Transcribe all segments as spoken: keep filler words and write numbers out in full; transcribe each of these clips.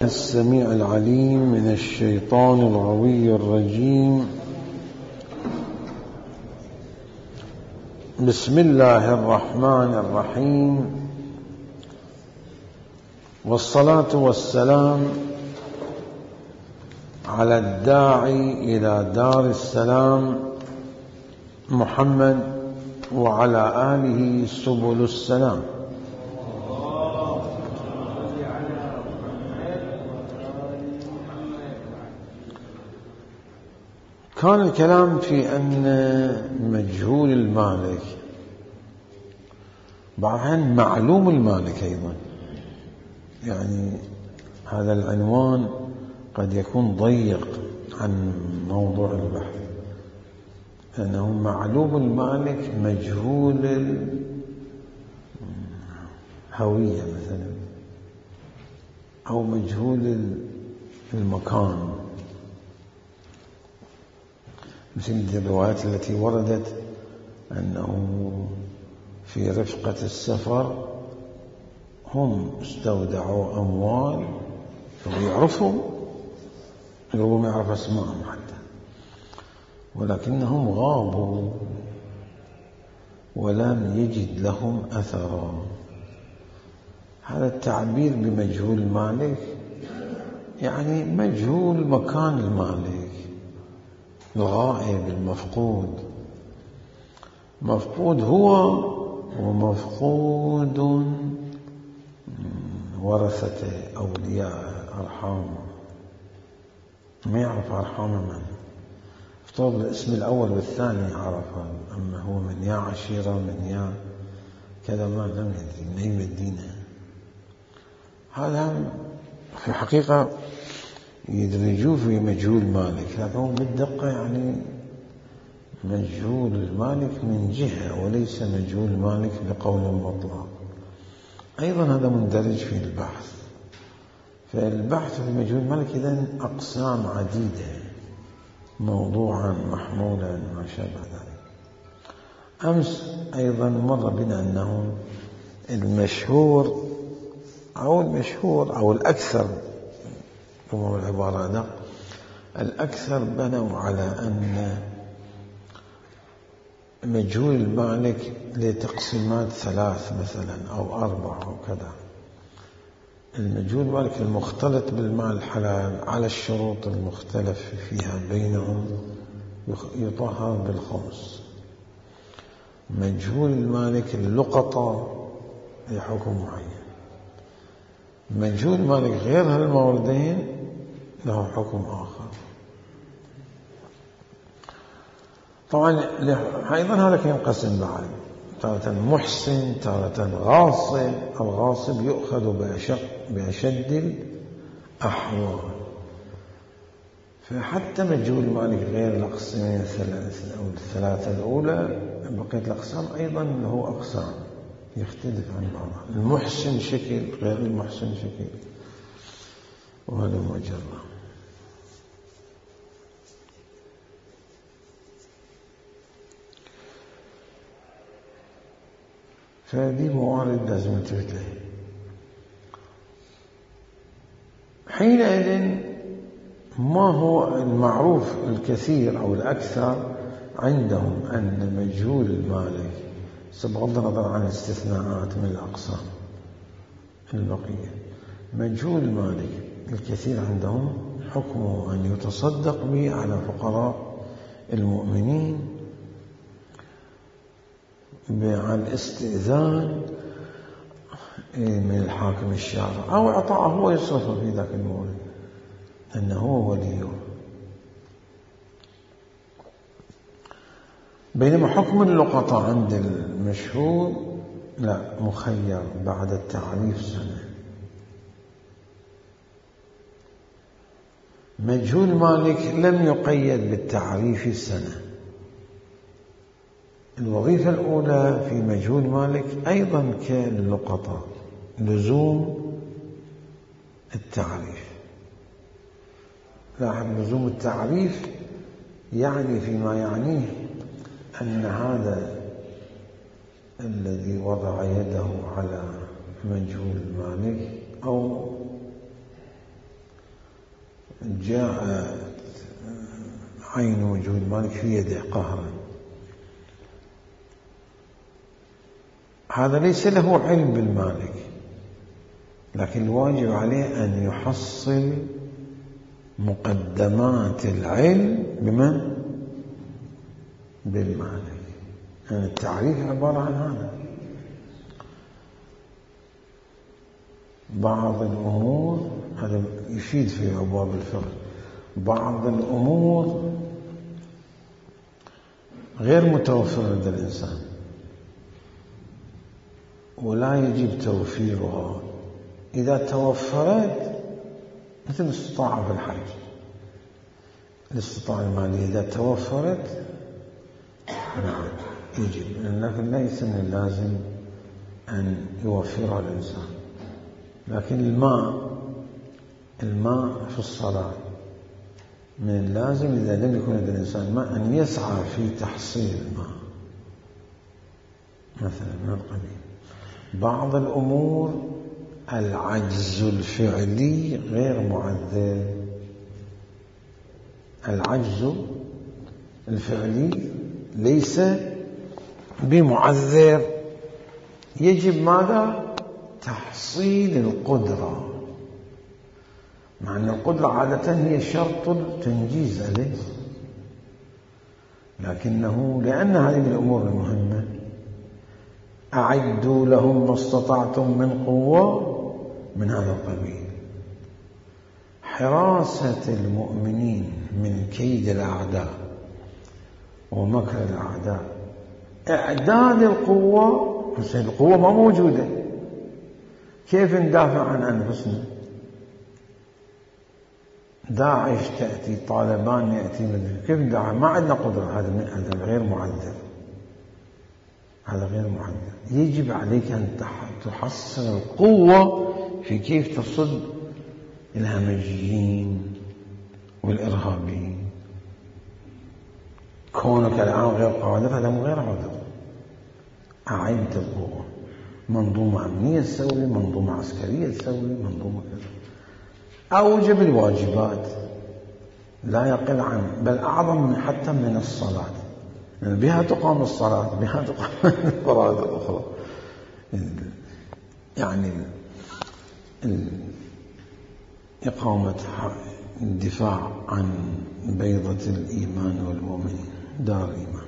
السميع العليم من الشيطان الغوي الرجيم. بسم الله الرحمن الرحيم، والصلاة والسلام على الداعي إلى دار السلام محمد وعلى آله سبل السلام. كان الكلام في أن مجهول المالك بعدين معلوم المالك أيضا، يعني هذا العنوان قد يكون ضيق عن موضوع البحث، لأنه معلوم المالك مجهول الهوية مثلا، أو مجهول المكان، مثل الروايات التي وردت أنه في رفقة السفر هم استودعوا أموال ويعرفوا يقولون يعرف اسمائهم حتى، ولكنهم غابوا ولم يجد لهم أثرا. هذا التعبير بمجهول المالك يعني مجهول مكان المالك، الغائب المفقود. مفقود هو ومفقود ورثته أولياء أرحامه، ما يعرف أرحام من، افترض الاسم الأول والثاني عرفه، أما هو من يا عشيرة من يا كذا ما لم يدري من أي مدينة. هذا في الحقيقة يدرجوه في مجهول مالك، لكن بالدقة يعني مجهول المالك من جهة وليس مجهول المالك بقول مطلق. أيضا هذا مندرج في البحث، فالبحث في مجهول المالك إذن أقسام عديدة، موضوعا محمولا ما شابه ذلك. أمس أيضا مر بنا أنه المشهور أو المشهور أو الأكثر، كما العبارة دق، الأكثر بنوا على أن مجهول المالك لتقسيمات ثلاث مثلا أو أربع أو كذا. المجهول المالك المختلط بالمال الحلال على الشروط المختلف فيها بينهم يطهر بالخمس. مجهول المالك اللقطة لحكم معين. مجهول المالك غير هالموردين له حكم آخر. طبعا أيضا هذا ينقسم بعد، تارة محسن، تارة غاصب. الغاصب يؤخذ بأشق بأشد الأحوال. فحتى مجهول المالك غير الأقسامين الثلاثة أو الثلاثة الأولى، بقية الأقسام أيضا له أقسام يختلف عن بعضها. المحسن شكل غير المحسن شكل، وهذا مجرد. فهذه موارد لازم ننتبه لها. حينئذ ما هو المعروف الكثير أو الأكثر عندهم أن مجهول المالك، بغض النظر عن الاستثناءات من الأقسام البقية، مجهول المالك الكثير عندهم حكمه أن يتصدق به على فقراء المؤمنين عن استئذان من الحاكم الشارع، أو إعطاءه هو يصرفه في ذاك المورد أنه هو وليه. بينما حكم اللقطة عند المشهود لا، مخير بعد التعريف سنة. مجهول مالك لم يقيد بالتعريف سنة. الوظيفة الأولى في مجهول مالك أيضا كاللقطة لزوم التعريف. لاحظ، لزوم التعريف يعني فيما يعنيه أن هذا الذي وضع يده على مجهول المالك أو جاءت عين وجود مالك في يده قهرا، هذا ليس له علم بالمالك، لكن الواجب عليه أن يحصل مقدمات العلم بمن؟ بالمالك. يعني التعريف عبارة عن هذا. بعض الأمور، هذا يفيد في أبواب الفقه، بعض الأمور غير متوفرة لدى الإنسان ولا يجب توفيرها. إذا توفرت مثل الاستطاعة في الحج، الاستطاعة المالية إذا توفرت نعم يجب، لكن ليس من اللازم أن يوفرها الإنسان. لكن الماء الماء في الصلاة من اللازم إذا لم يكن لدى الإنسان ماء أن يسعى في تحصيل الماء مثلا من القبيل. بعض الأمور العجز الفعلي غير معذر، العجز الفعلي ليس بمعذر، يجب ماذا؟ تحصيل القدرة، مع أن القدرة عادة هي شرط التنجيز عليه، لكنه لأن هذه من الأمور المهمة. أعدوا لهم ما استطعتم من قوة من هذا القبيل. حراسة المؤمنين من كيد الأعداء ومكر الأعداء، إعداد القوة، بس القوة ما موجودة، كيف ندافع عن أنفسنا؟ داعش تأتي، طالبان يأتي، كيف ندافع؟ ما عندنا قدرة. هذا غير معذر، هذا غير معذر. يجب عليك أن تحصل القوة في كيف تصد الهمجيين والإرهابيين. كونك الآن غير قادر هذا غير عذر. أعد القوة، منظومة أمنية تسوي، منظومة عسكرية تسوي، منظومة كذا. أوجب الواجبات لا يقل عن، بل أعظم من حتى من الصلاة، يعني بها تقام الصلاة، بها تقام الفرائض الأخرى. يعني إقامة الدفاع عن بيضة الإيمان والمؤمنين، دار الإيمان.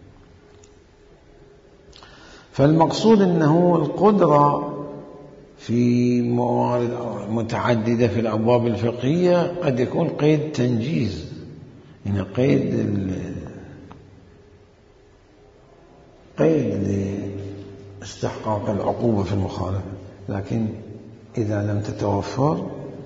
فالمقصود أنه القدرة في موارد متعددة في الأبواب الفقهية قد يكون قيد تنجيز، يعني قيد قيد لاستحقاق العقوبة في المخالفة. لكن إذا لم تتوفر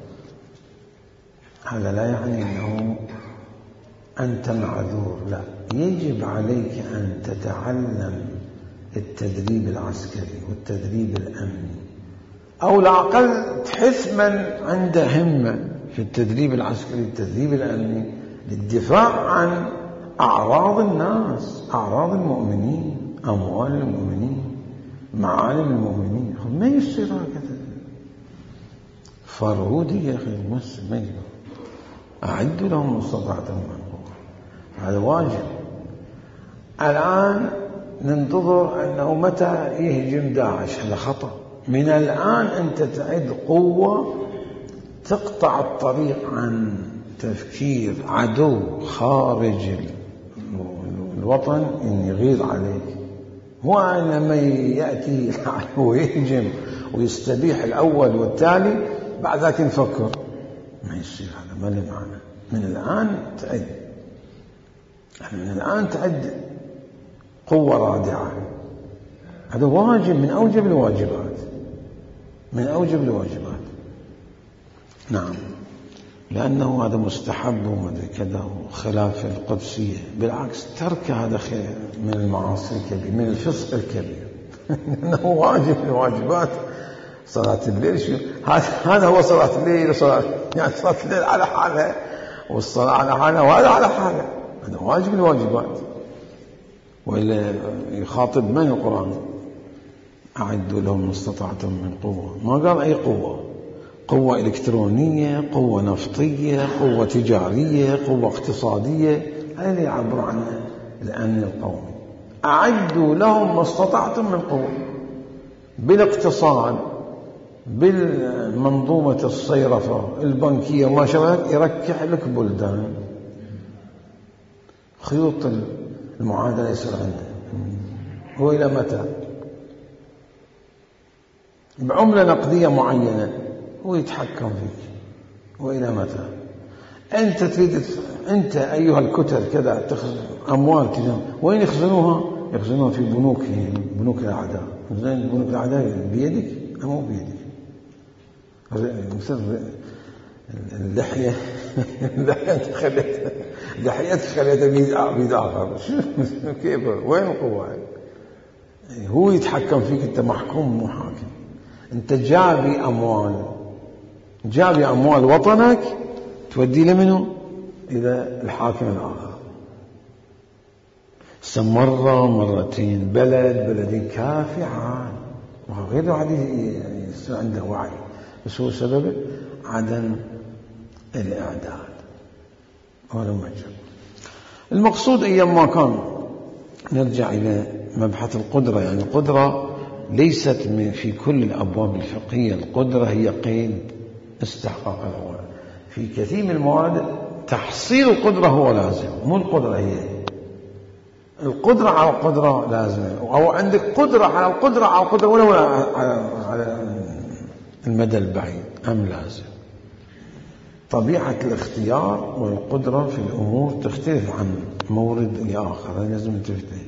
هذا لا يعني أنه أنت معذور، لا، يجب عليك أن تتعلم التدريب العسكري والتدريب الأمني، أو على الأقل تحث من عنده همة في التدريب العسكري والتدريب الأمني للدفاع عن أعراض الناس، أعراض المؤمنين، أموال المؤمنين، معالم المؤمنين. ما يصير هكذا فرودي يا أخي المسلم، ما يجب. أعدوا لهم ما استطعتم من قوة، هذا واجب. الآن ننتظر أنه متى يهجم داعش، هذا خطأ. من الآن أنت تعد قوة تقطع الطريق عن تفكير عدو خارج الوطن إن يغير عليك. هو لما يأتي ويهجم ويستبيح الأول والتالي بعد ذلك نفكر، ما يصير هذا، ما له معنى. من الآن تعد، من الآن تعد قوة رادعة. هذا واجب من أوجب الواجبات، من أوجب الواجبات. نعم، لأنه هذا مستحب ومدري كذا وخلاف القدسية. بالعكس، ترك هذا خير من المعاصي الكبير، من الفسق الكبير. لأنه واجب من الواجبات. صلاة الليل شو هذا؟ هذا هو صلاة الليل. وصلاة يعني صلاة الليل على حالها، والصلاة على حالها، وهذا على حالها. هذا واجب من الواجبات. وإلا يخاطب من القرآن؟ أعدوا لهم ما استطعتم من قوة، ما قال أي قوة، قوة إلكترونية، قوة نفطية، قوة تجارية، قوة اقتصادية، هذا اللي يعبر عنه الأمن القومي. أعدوا لهم ما استطعتم من قوة بالاقتصاد، بالمنظومة الصيرفة البنكية وما شابه، يركح لك بلدان. خيوط المعادلة يصير عنده. وإلى متى؟ بعملة نقدية معينة هو يتحكم فيك. وإلى متى؟ أنت تريد، أنت أيها الكتل كذا تخزن أموال كذا، وين يخزنوها؟ يخزنوها في بنوك، بنوك الأعداء. زين بنوك الأعداء بيدك أم مو بيدك؟ مثل اللحية اللحية خليتها لحيتك خليتها بيد آخر. كيف؟ وين القوة؟ هو يتحكم فيك، أنت محكوم مو حاكم. أنت جابي أموال، جابي أموال وطنك تودي لمنه؟ إلى الحاكم الآخر. مرة مرتين، بلد بلدين، كافي عاد، وغير واحد يصير عنده وعي، بس هو سبب عدم الإعداد. هذا مجرد. المقصود أيام ما كان، نرجع إلى مبحث القدرة. يعني القدرة ليست في كل الأبواب الفقهية، القدرة هي قيد استحقاق الأول. في كثير من المواد تحصيل القدرة هو لازم، مو القدرة هي القدرة على القدرة لازمة، أو عندك قدرة على القدرة على القدرة ولو على المدى البعيد أم لازم. طبيعة الاختيار والقدرة في الأمور تختلف عن مورد لآخر، لازم تفتح.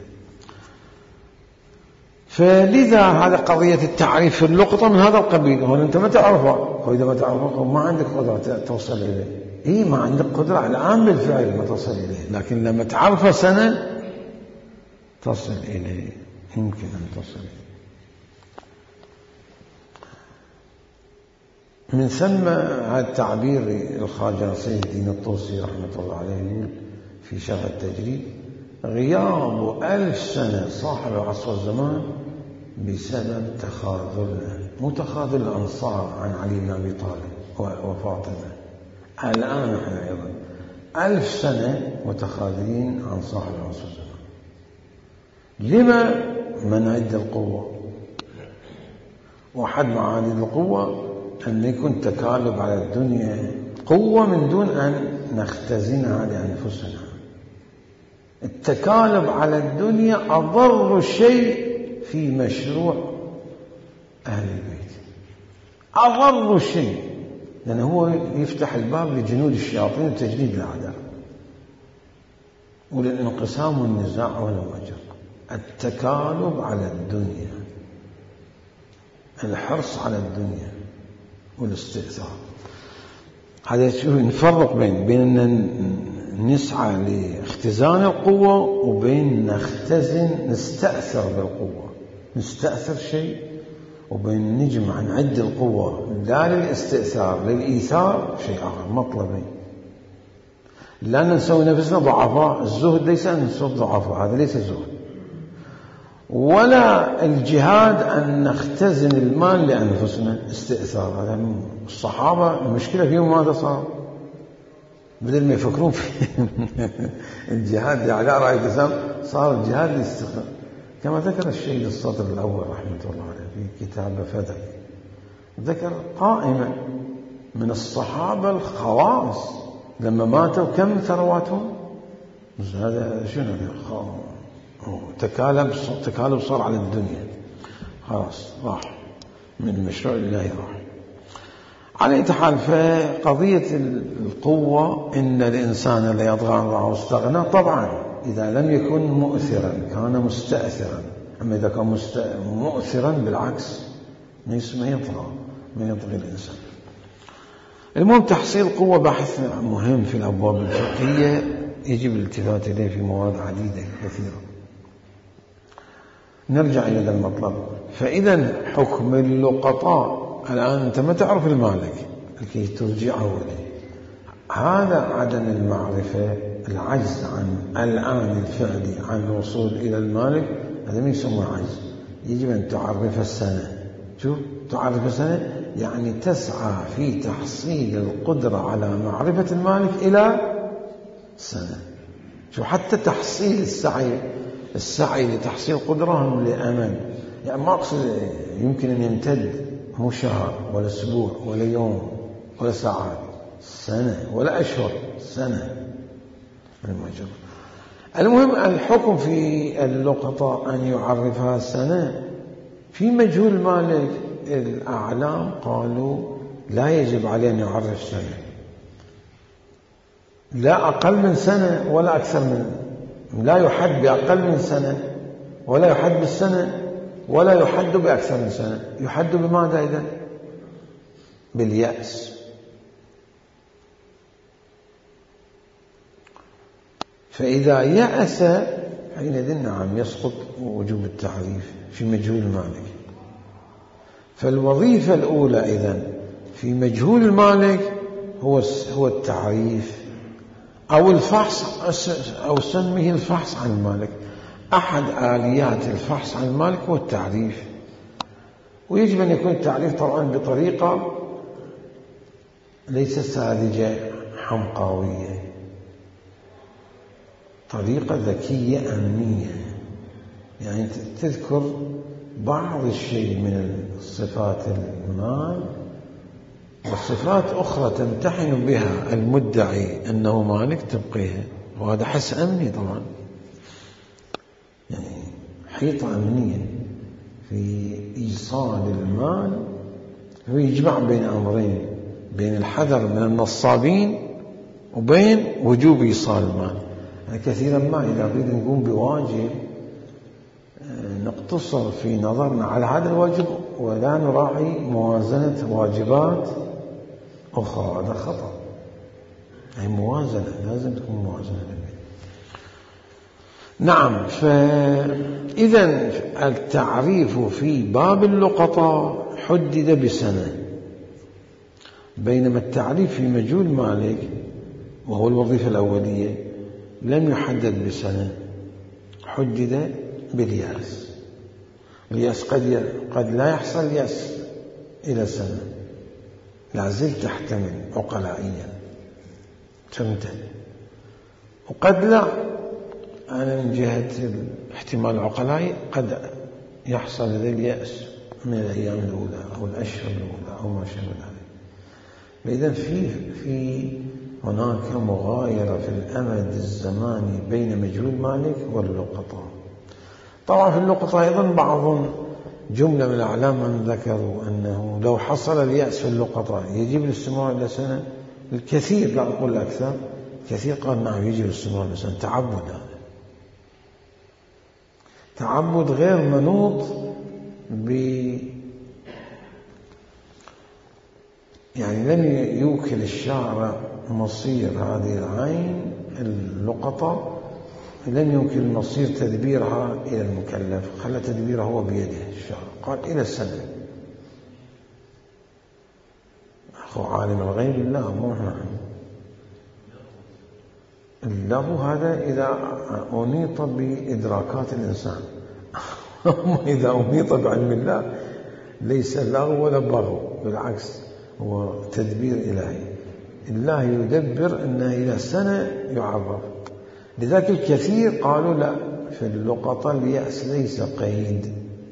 فلذا هذا قضية التعريف في اللقطة من هذا القبيل. هون أنت ما تعرفه، وإذا ما تعرفه ما عندك قدرة توصل إليه. إيه ما عندك قدرة الآن بالفعل ما تصل إليه، لكن لما تعرفه سنة تصل إليه، يمكن أن تصل إليه. من ثم هذا التعبير الخواجة سيد الدين الطوسي رحمة الله عليه يقول في شرح التجريد: غياب ألف سنة صاحب العصر والزمان بسبب تخاذلنا، مو تخاذل الأنصار عن علي بن أبي طالب وفاطمة. الآن احنا أيضا ألف سنة متخاذلين عن صاحب العصر والزمان. لما؟ منعد القوة. وحد معاني القوة أن يكون تكالب على الدنيا، قوة من دون أن نختزنها لأنفسنا. التكالب على الدنيا أضر شيء في مشروع أهل البيت، أضر شيء، لأنه هو يفتح الباب لجنود الشياطين وتجنيد الأعداء وللانقسام والنزاع والوجر. التكالب على الدنيا، الحرص على الدنيا والاستئثار، هذا شو نفرق بين بين أن نسعى لاختزان القوة وبين نختزن نستأثر بالقوة، نستأثر شيء، وبين نجمع نعد القوة لا للاستئثار للإيثار شيء آخر، مطلبين. لا نسوي نفسنا ضعفاء، الزهد ليس أن نسوي ضعفاء، هذا ليس زهد. ولا الجهاد أن نختزن المال لأنفسنا استئثار، هذا الصحابة المشكلة فيهم ماذا صار؟ بدل ما يفكرون في الجهاد لأعلاء راية الإسلام صار الجهاد للاستقرار، كما ذكر الشيخ الصدر الأول رحمة الله عليه في كتاب فتح، ذكر قائمة من الصحابة الخواص لما ماتوا كم ثرواتهم. هذا شنو تكالب تكالب صار على الدنيا، خلاص راح من المشروع الإلهي راح. على أي حال، فقضية القوة إن الإنسان لا يطغى عن الله واستغنى، طبعا إذا لم يكن مؤثرا كان مستأثرا، أما إذا كان مؤثرا بالعكس ما يطغى ما يطغى الإنسان. المهم تحصيل قوة بحث مهم في الأبواب الفقهية يجب الالتفات إليه في مواد عديدة كثيرة. نرجع إلى هذا المطلب. فإذا حكم اللقطاء الآن أنت ما تعرف المالك لكي ترجعه إليه، هذا عدم المعرفة، العجز عن الآن الفعلي عن الوصول إلى المالك، هذا ما يسمى عجز. يجب أن تعرف السنة. شوف تعرف السنة يعني تسعى في تحصيل القدرة على معرفة المالك إلى سنة. شو حتى تحصيل السعي السعي لتحصيل قدرة لأمل، يعني ما أقصد يمكن أن يمتد مو شهر ولا أسبوع ولا يوم ولا ساعات، سنة ولا أشهر، سنة. المهم الحكم في اللقطة أن يعرفها سنة. في مجهول مالك الأعلام قالوا لا يجب عليه أن يعرف سنة، لا أقل من سنة ولا أكثر من، لا يحد بأقل من سنة ولا يحد بالسنة ولا يحد بأكثر من سنة. يحد بماذا إذن؟ باليأس. فإذا يأس حينئذ نعم يسقط وجوب التعريف في مجهول المالك. فالوظيفة الأولى إذن في مجهول المالك هو هو التعريف أو الفحص، أو سميه الفحص عن المالك. أحد آليات الفحص عن المالك هو التعريف، ويجب أن يكون التعريف طبعا بطريقة ليست ساذجة حمقاوية، طريقة ذكية أمنية، يعني تذكر بعض الشيء من صفات المال وصفات أخرى تمتحن بها المدعي أنه مالك تبقيها، وهذا حس أمني طبعا، يعني حيطة أمنية في إيصال المال. هو يجمع بين أمرين، بين الحذر من النصابين وبين وجوب إيصال المال. يعني كثيرا ما إذا نريد نقوم بواجب نقتصر في نظرنا على هذا الواجب ولا نراعي موازنة واجبات أخرى، هذا خطأ. أي موازنة، لازم تكون موازنة. نعم. فإذا التعريف في باب اللقطة حدد بسنة، بينما التعريف في مجهول مالك وهو الوظيفة الأولية لم يحدد بسنة، حدد باليأس. اليأس قد قد لا يحصل يأس إلى سنة، لا زلت تحتمل عقلائيا تمتد، وقد لا. أنا من جهة الاحتمال العقلائي قد يحصل ذا اليأس من الأيام الأولى أو الأشهر الأولى أو ما شابه ذلك. فإذا في في هناك مغايرة في الأمد الزماني بين مجهول مالك واللقطة. طبعا في اللقطة أيضا بعض جملة من الأعلام من ذكروا أنه لو حصل اليأس في اللقطة يجب الاستمرار إلى سنة. الكثير، لا أقول الأكثر، كثير قال نعم يجب الاستمرار إلى سنة. تعبد، هذا تعبد غير منوط ب يعني لم يوكل الشارع مصير هذه العين اللقطة، لم يمكن مصير تدبيرها إلى المكلف، خلى تدبيرها هو بيده الشارع. قال إلى السنة. أخو عالم الغيب الله مو نحن. الله هذا إذا أنيط بإدراكات الإنسان. أما إذا أنيط بعلم الله ليس لغو ولا بغو، بالعكس هو تدبير إلهي. الله يدبر أنه إلى سنة يعرف. لذلك الكثير قالوا لا، في اللقطة اليأس ليس قيد.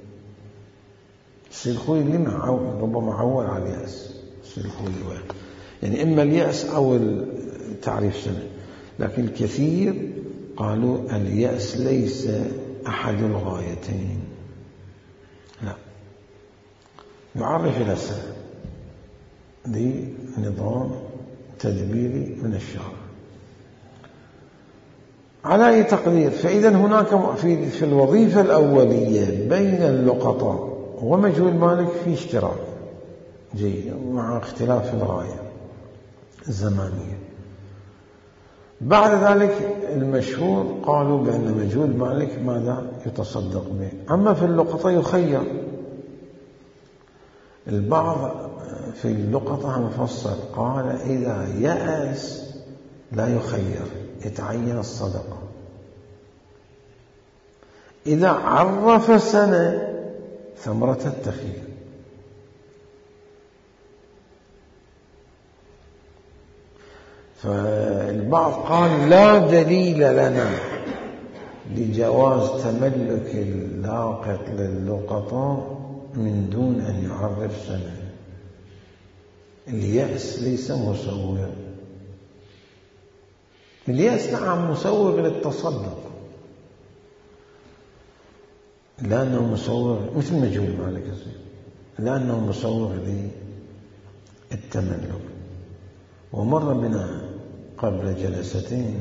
السلخوي اللي معه ربما عول على اليأس، السلخوي يعني إما اليأس أو التعريف سنة. لكن الكثير قالوا اليأس ليس أحد الغايتين، لا، يعرف إلى سنة. دي نظام تدبيري من الشارع على أي تقدير. فإذا هناك في في الوظيفة الأولية بين اللقطة ومجهول مالك في اشتراك جيد مع اختلاف الغاية الزمانية. بعد ذلك المشهور قالوا بأن مجهول مالك ماذا يتصدق به. أما في اللقطة يخير. البعض في اللقطة مفصل قال إذا يأس لا يخير، يتعين الصدقة. إذا عرف سنة ثمرة التخيير. فالبعض قال لا دليل لنا لجواز تملك اللاقط للقطاء من دون أن يعرف سنة. اليأس ليس مسوغ. اليأس نعم مسوغ للتصدق، لأنه مسوغ مثل مجهول مالك يصير، لأنه مسوغ للتملك. ومر بنا قبل جلستين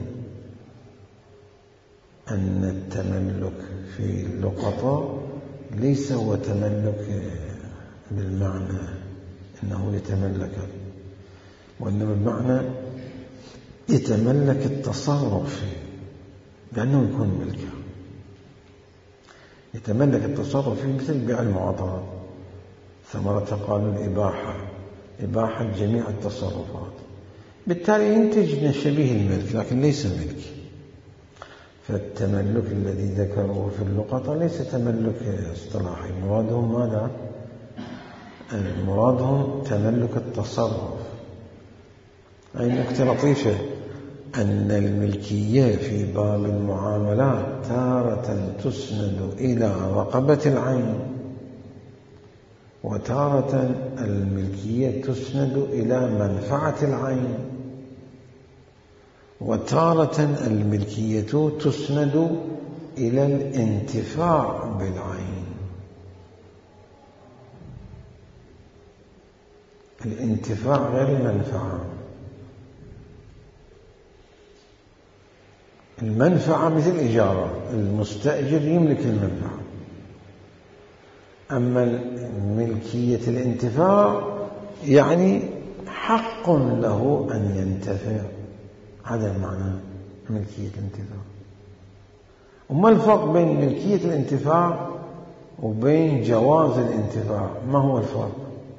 أن التملك في اللقطاء ليس هو تملك بالمعنى أنه يتملك، وإنما بمعنى يتملك التصرف فيه، لأنه يكون ملكه. يتملك التصرف فيه مثل بيع المعاطات، ثمرة قالوا الإباحة، إباحة جميع التصرفات، بالتالي ينتج شبيه الملك لكن ليس ملك. فالتملك الذي ذكره في اللقطة ليس تملك اصطلاحي، مرادهم ماذا؟ مرادهم تملك التصرف. أي نكتة لطيفة أن الملكية في باب المعاملات تارة تسند إلى رقبة العين، وتارة الملكية تسند إلى منفعة العين، وتارة الملكية تسند إلى الانتفاع بالعين. الانتفاع غير المنفعة. المنفعة مثل إجارة، المستأجر يملك المنفعة. أما ملكية الانتفاع يعني حق له أن ينتفع، هذا معنى ملكية الانتفاع. وما الفرق بين ملكية الانتفاع وبين جواز الانتفاع؟ ما هو الفرق؟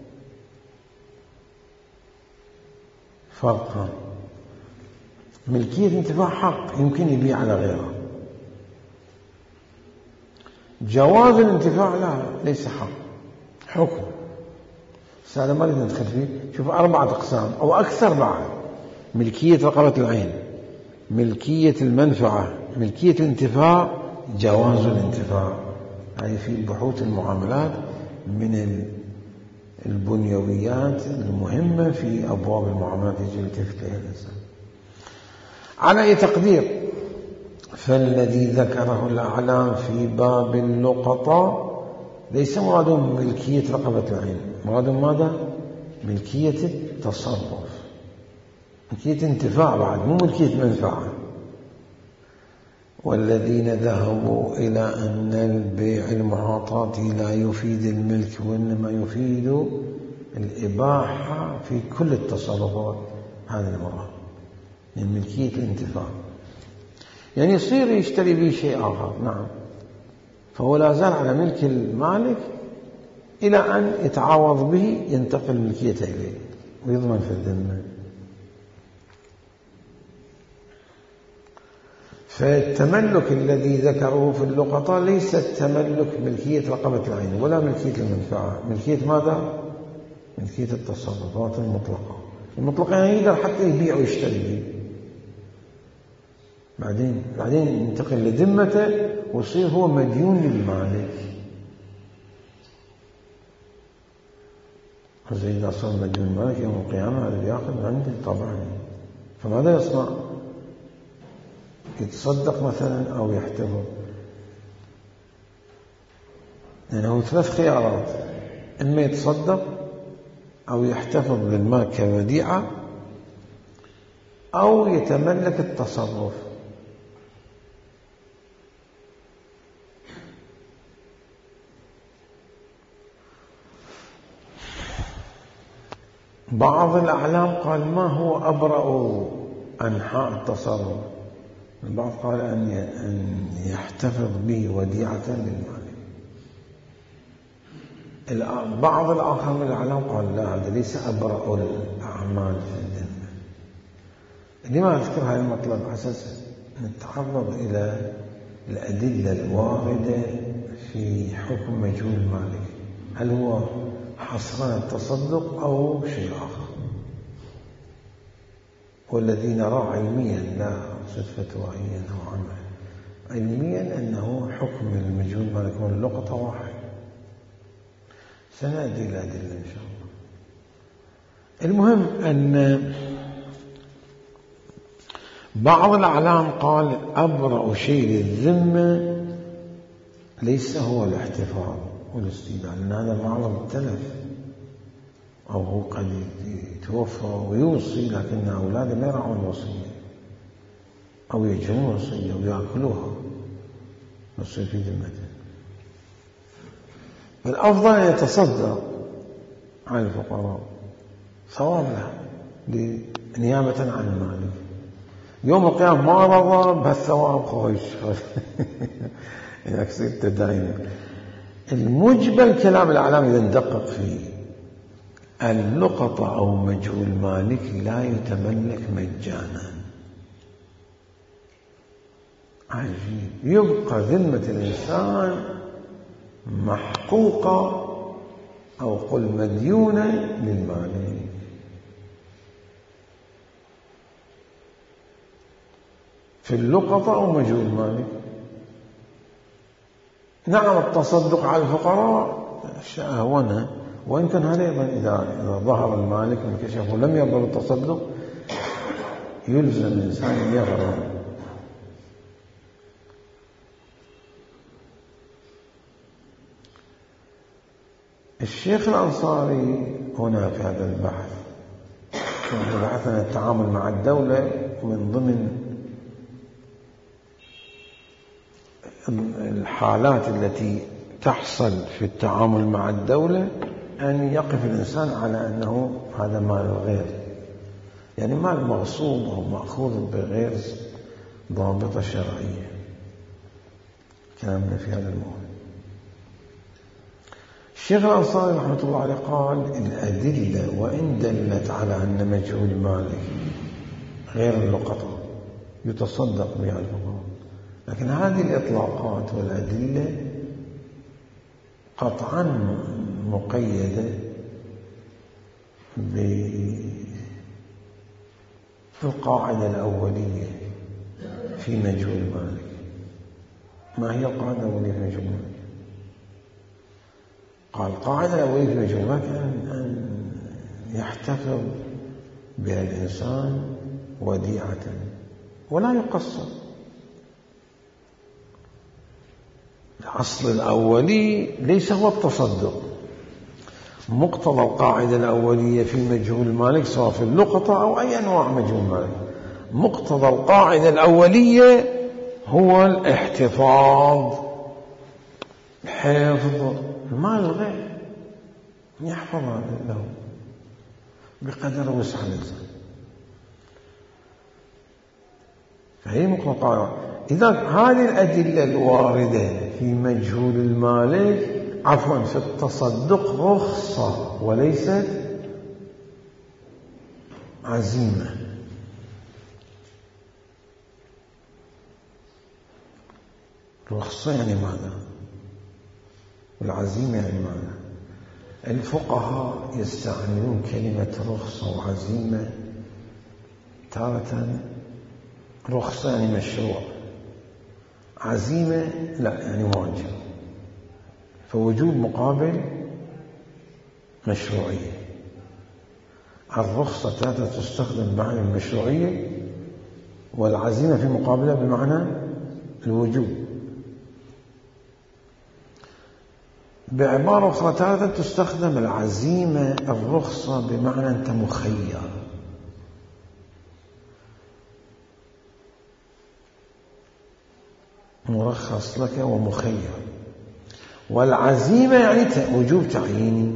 فرق. ملكية الانتفاع حق يمكن يبيع على غيره، جواز الانتفاع لا، ليس حق، حكم. هذا ما نريد ندخل فيه. شوف أربعة أقسام أو أكثر بعد: ملكية رقبة العين، ملكية المنفعة، ملكية الانتفاع، جواز الانتفاع. هذه في بحوث المعاملات من البنيويات المهمة في أبواب المعاملات يجب يلتفت لها الإنسان. على أي تقدير، فالذي ذكره الأعلام في باب اللقطاء ليس مرادهم ملكية رقبة العين، مرادهم ماذا؟ ملكية التصرف، ملكية انتفاع بعد، مو ملكية منفعة. والذين ذهبوا إلى أن البيع المعاطاتي لا يفيد الملك وإنما يفيد الإباحة في كل التصرفات، هذا المراد من ملكية الانتفاع. يعني يصير يشتري به شيء آخر، نعم، فهو لا زال على ملك المالك إلى أن يتعاوض به ينتقل ملكيته إليه ويضمن في الذمة. فالتملك الذي ذكره في اللقطاء ليس التملك ملكية رقبة العين ولا ملكية المنفعة، ملكية ماذا؟ ملكية التصرفات المطلقة. المطلقة يعني يقدر حتى يبيع ويشتري به، بعدين بعدين ينتقل لذمته ويصير هو مديون للمالك. إذا صار مديون المالك يوم القيامة هذا بياخذ عنده طبعا. فماذا يصنع؟ يتصدق مثلا أو يحتفظ. لأنه يعني ثلاث خيارات: إما يتصدق أو يحتفظ بالمال كوديعة أو يتملك التصرف. بعض الأعلام قال ما هو أبرأ أنحاء التصرف، البعض قال أن يحتفظ به وديعة للمال. بعض الآخر من الأعلام قال لا، هذا ليس أبرأ الأعمال في الذمة. لما أذكر هذا المطلب؟ أساس نتعرض إلى الأدلة الواردة في حكم مجهول المالك، هل هو حصرا التصدق أو شيء آخر. والذي نراه علميا لا صدفة فتوائيا أو عمل علميا أنه حكم المجهول ما يكون اللقطة واحد. سنأتي إلى أدلة إن شاء الله. المهم أن بعض الأعلام قال أبرأ شيء للذمة ليس هو الاحتفاظ والاستيلاء، لأن هذا معظم التلف، أو هو قد يتوفى ويوصي لكن أولاده ما يرعون الوصية أو يجهلون الوصية ويأكلوها نصير في ذمته. الأفضل أن يتصدق على الفقراء ثواب له نيابة عن المالك. يوم القيامة ما رضى بهالثواب خوش يكسر التداين. المجمل كلام الأعلام إذا ندقق فيه، اللقطة أو مجهول مالك لا يتملك مجانا. عجيب. يبقى ذمة الإنسان محقوقة أو قل مديونة للمالك. في اللقطة أو مجهول مالك. نعم التصدق على الفقراء شأهونه، وإن كان هذا أيضا إذا إذا ظهر المالك وانكشف ولم يقبل التصدق يلزم الإنسان أن يغرم. الشيخ الأنصاري هنا في هذا البحث بحث عن التعامل مع الدولة، ومن ضمن الحالات التي تحصل في التعامل مع الدولة أن يقف الإنسان على أنه هذا مال الغير، يعني مال مغصوب أو مأخوذ بغير ضابطة شرعية. كلامنا في هذا الموضوع. الشيخ الأنصاري رحمة الله عليه قال الأدلة وإن دلت على أن مجهول مالك غير اللقطة يتصدق بها الفقراء، لكن هذه الإطلاقات والأدلة قطعا مقيدة بالقاعدة الأولية في مجهول مالك. ما هي القاعدة الأولية في مجهول مالك؟ قال القاعدة الأولية في مجهول مالك أن يحتفظ بها الإنسان وديعة ولا يقصر. الأصل الأولي ليس هو التصدق. مقتضى القاعدة الأولية في مجهول مالك سواء في اللقطة أو أي أنواع مجهول مالك، مقتضى القاعدة الأولية هو الاحتفاظ، حفظ المال الغير، يحفظ هذا له بقدر وسع الإنسان. فهي مقتضى القاعدة. إذا هذه الأدلة الواردة في مجهول المالك عفوا في التصدق رخصة وليست عزيمة. رخصة يعني ماذا؟ والعزيمة يعني ماذا؟ الفقهاء يستعملون كلمة رخصة وعزيمة تارة. رخصة يعني مشروع، عزيمة لا يعني واجب. فوجوب مقابل مشروعية. الرخصة تارة تستخدم بمعنى المشروعية، والعزيمة في مقابلة بمعنى الوجوب. بعبارة أخرى تارة تستخدم العزيمة الرخصة بمعنى أنت مخير، مرخص لك ومخير. والعزيمة يعني وجوب تعييني.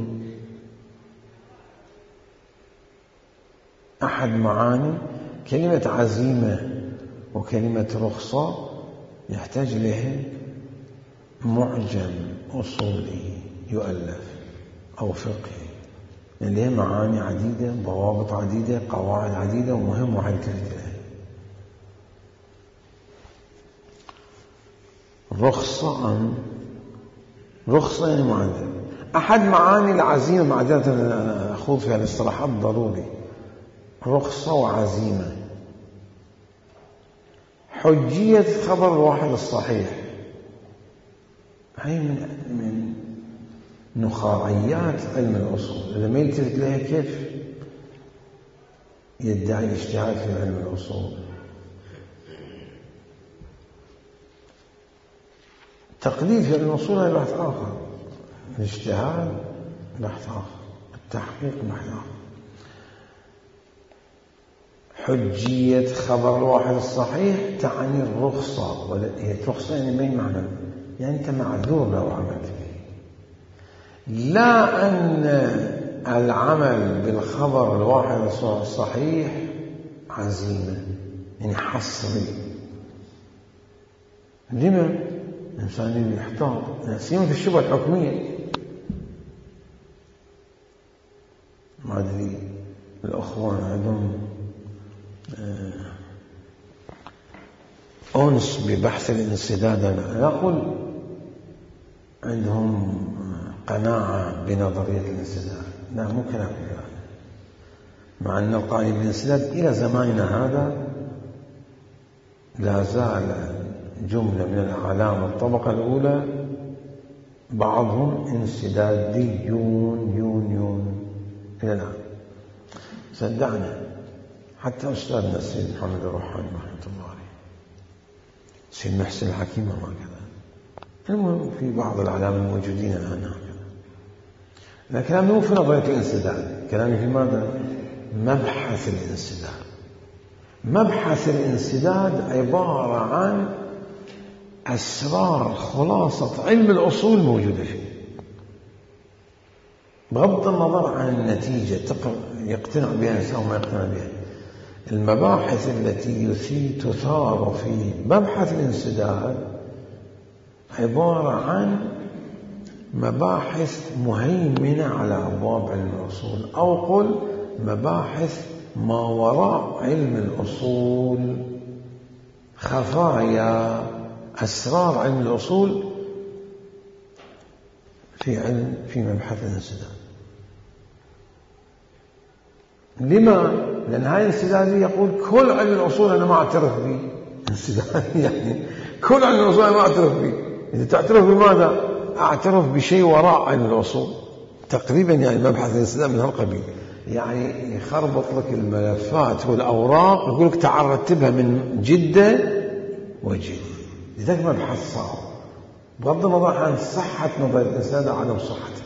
أحد معاني كلمة عزيمة وكلمة رخصة يحتاج إليها معجم أصولي يؤلف أو فقهي، لأن لها معاني عديدة، ضوابط عديدة، قواعد عديدة، ومهم واحد كلمة. رخصة أم رخصة يعني معادلة. أحد معاني العزيمة، معادلة أخوض فيها الاصطلاحات ضروري، رخصة وعزيمة. حجية خبر الواحد الصحيح، هي من من نخاعيات علم الأصول، إذا ما يلتفت لها كيف يدعي الاجتهاد في علم الأصول؟ تقليد في علم الأصول هذا بحث آخر، الاجتهاد بحث آخر، التحقيق بحث آخر. حجية خبر الواحد الصحيح تعني الرخصة، هي الرخصة يعني ما معنى؟ يعني أنت معذور لو عملت به، لا أن العمل بالخبر الواحد الصحيح عزيمة يعني حصري. لما؟ الإنسان يحتاط سيما في الشبهة الحكمية. ما أدري الأخوان عندهم أنس ببحث الانسداد، أنا أقول عندهم قناعة بنظرية الانسداد، لا ممكن أقول هذا، مع أن القائل بالانسداد إلى زماننا هذا لا زال جملة من الأعلام الطبقة الأولى بعضهم انسداديون يون يون إلى الآن. صدقنا حتى أستاذنا السيد محمد الروحاني رحمة الله عليه، السيد محسن الحكيم ما كذا، المهم في بعض الأعلام الموجودين الآن هكذا. لكن كلامي مو في نظرية الانسداد، كلامي في ماذا؟ مبحث الانسداد. مبحث الانسداد عبارة عن أسرار خلاصة علم الأصول موجودة فيه، بغض النظر عن النتيجة يقتنع بها الإنسان وما يقتنع بها. المباحث التي تثار في مبحث الانسداد عبارة عن مباحث مهيمنة على أبواب علم الأصول، أو قل مباحث ما وراء علم الأصول، خفايا أسرار علم الأصول في علم في مبحث الانسداد. لما؟ لأن هاي الانسداد يقول كل علم الأصول أنا ما أعترف به. انسداد يعني كل علم الأصول أنا ما أعترف به. إذا تعترف بماذا؟ أعترف بشيء وراء علم الأصول تقريبا، يعني مبحث الانسداد من هالقبيل، يعني يخربط لك الملفات والأوراق يقول لك تعال رتبها من جدة وجدة. لذلك مبحث صعب بغض النظر عن صحة نظرية الانسداد أو عدم صحتها.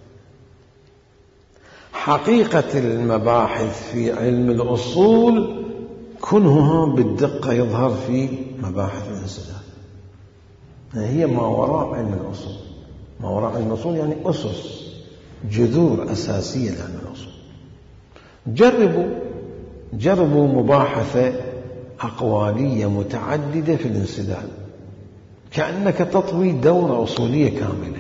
حقيقة المباحث في علم الأصول كنهها بالدقة يظهر في مباحث الانسداد، هي ما وراء علم الأصول. ما وراء علم الأصول يعني أسس، جذور أساسية لعلم الأصول. جربوا جربوا مباحثة أقوالية متعددة في الانسداد، كأنك تطوي دورة أصولية كاملة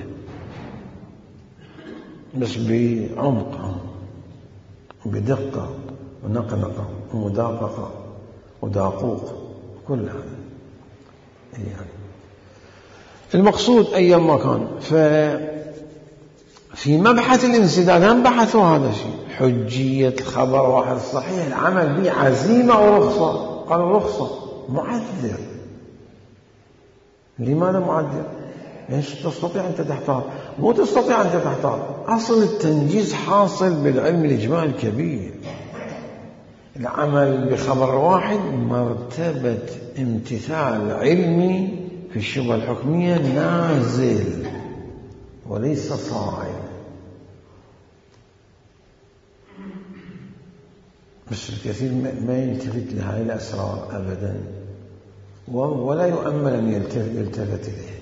بس بعمق بدقة ونقنقة ومداققة وداقوق، كل هذا يعني المقصود أيا ما كان. ففي مبحث الانسداد هم بحثوا هذا الشيء، حجية خبر واحد صحيح العمل به عزيمة أو رخصة. قالوا رخصة، معذر. لماذا معذر؟ ليش تستطيع أنت تحتار؟ مو تستطيع أنت تحتار، أصل التنجيز حاصل بالعلم الإجماعي الكبير. العمل بخبر واحد مرتبة امتثال علمي في الشبهة الحكمية نازل وليس صاعد. بس الكثير ما يلتفت لهذه الأسرار أبدا، ولا يؤمل أن يلتفت إليه،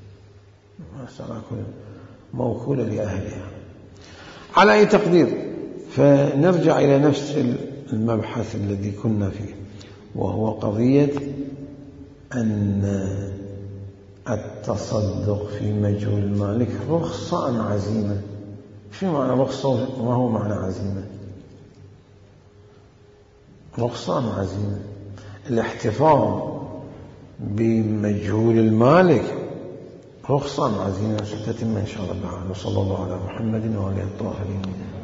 مسألة موكولة لأهلها. على أي تقدير، فنرجع إلى نفس المبحث الذي كنا فيه، وهو قضية أن التصدق في مجهول المالك رخصة أم عزيمة؟ شو معنى رخصة وما هو معنى عزيمة؟ رخصة أم عزيمة؟ الاحتفاظ بمجهول المالك رخصة أم عزيمة؟ ستتم إن شاء الله تعالى. وصلى الله على محمد وعلى آله الطاهرين.